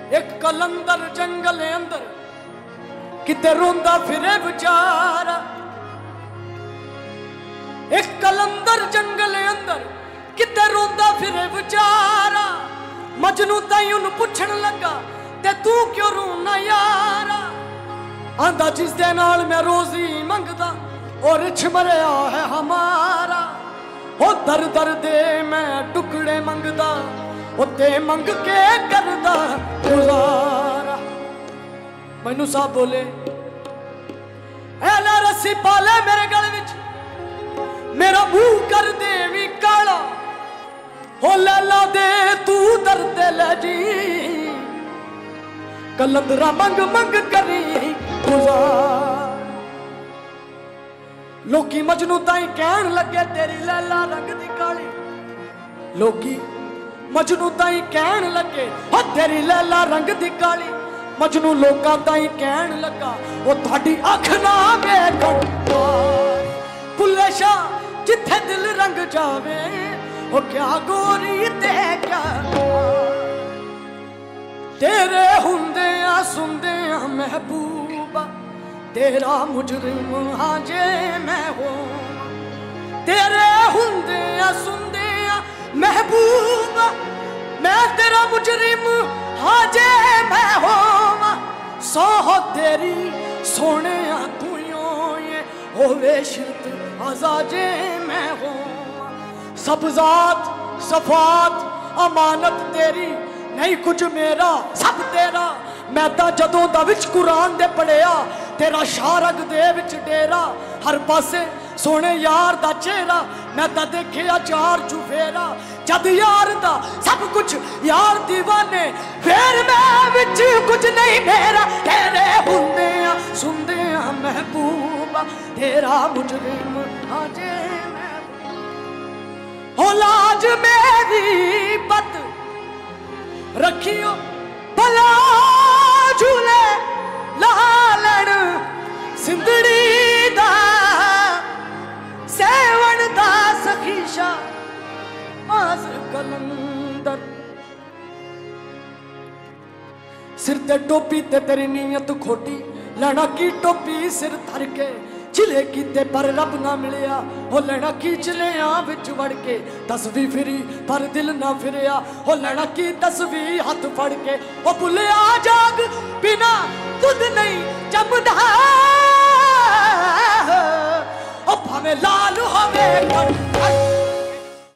एक कलंदर जंगल अंदर किते रोंदा फिरे बेचारा। एक कलंदर जंगल अंदर किते रोंदा फिरे बेचारा। मजनू ताई उन पुछण लगा ते तू क्यों रोना यारा। आंदा जिस दे नाल मैं रोजी मंगदा और रिछ मरिया है हमारा। ओ दर दर दे मैं टुकड़े मंगदा ते मंग के करदा गुजारा। मैनू साहब बोले ऐला रस्सी पाले मेरे गल विच मेरा मुंह कर दे भी काला। हो लैला दे तू दर्द ले जी कलंदरा मंग मंग करी गुजार। लोकी मजनू ताई कहन लगे तेरी लैला रंग दी काली। लोकी मजनू ताई कहन लगे ओ तेरी लैला रंग दी काली। मजनू लोकां ताई कहन लगा ओ तुहाडी अख ना वेखण भुल्ले शाह जिथे दिल रंग जावे ओ क्या गोरी ते क्या तेरे हुंदियां सुनदियां महबूबा तेरा मुजरिम हाँ जे मैं हो। तेरे हुंदियां सुनदियां महबूबा मैं तेरा मुजरिम हाँ जे मैं हो। सो तेरी सोने तुयों ये होवे शिरत आजाजे मैं हो। सब जात सफात अमानत तेरी नहीं कुछ मेरा सब तेरा। मैं तां जदों दा विच कुरान दे पढ़िया तेरा शारग दे विच डेरा। हर पासे सोने यार दा चेहरा मैं तां देखिया चार चुफेरा। जद यार दा सब कुछ यार दीवाने फिर मैं विच कुछ नहीं मेरा। तेरे हुंदियां सुनदियां महबूबा तेरा मुजरिम हाँ जे मैं हो। लाज मेरी पत रखियो भला झूले लालण सिंधड़ी दा सेवन दा सखीशा आस कलंदर। सिर ते टोपी ते तेरी नीयत खोटी लैना की टोपी सिर धर के चिले कीते पर रब ना मिलिया। हो लेना की चिलिया विच वड़ के तस्वीर फिरी पर दिल ना फिरिया। हो लेना की तस्वीर हाथ फड़ के ओ भुलिया जाग बिना दुध नहीं जमदा। ओ भावे लाल होवे